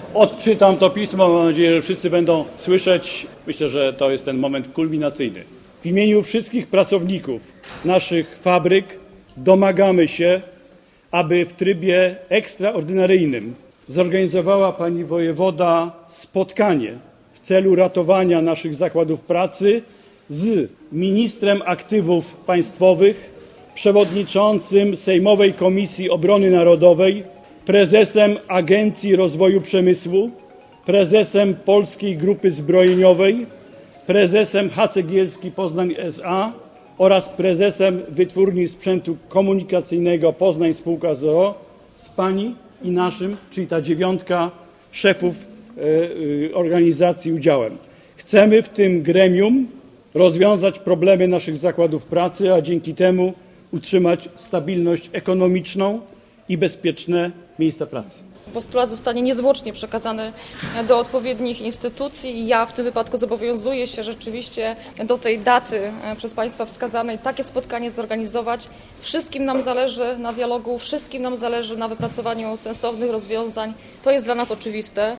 Odczytam to pismo, mam nadzieję, że wszyscy będą słyszeć. Myślę, że to jest ten moment kulminacyjny. W imieniu wszystkich pracowników naszych fabryk domagamy się, aby w trybie ekstraordynaryjnym zorganizowała pani wojewoda spotkanie w celu ratowania naszych zakładów pracy z ministrem aktywów państwowych, przewodniczącym Sejmowej Komisji Obrony Narodowej, prezesem Agencji Rozwoju Przemysłu, prezesem Polskiej Grupy Zbrojeniowej, prezesem HCGielski Poznań S.A. oraz prezesem Wytwórni Sprzętu Komunikacyjnego Poznań Spółka z o.o. z pani i naszym, czyli ta 9 szefów organizacji udziałem. Chcemy w tym gremium rozwiązać problemy naszych zakładów pracy, a dzięki temu utrzymać stabilność ekonomiczną i bezpieczne miejsca pracy. Postulat zostanie niezwłocznie przekazany do odpowiednich instytucji i ja w tym wypadku zobowiązuję się rzeczywiście do tej daty przez Państwa wskazanej takie spotkanie zorganizować. Wszystkim nam zależy na dialogu, wszystkim nam zależy na wypracowaniu sensownych rozwiązań. To jest dla nas oczywiste.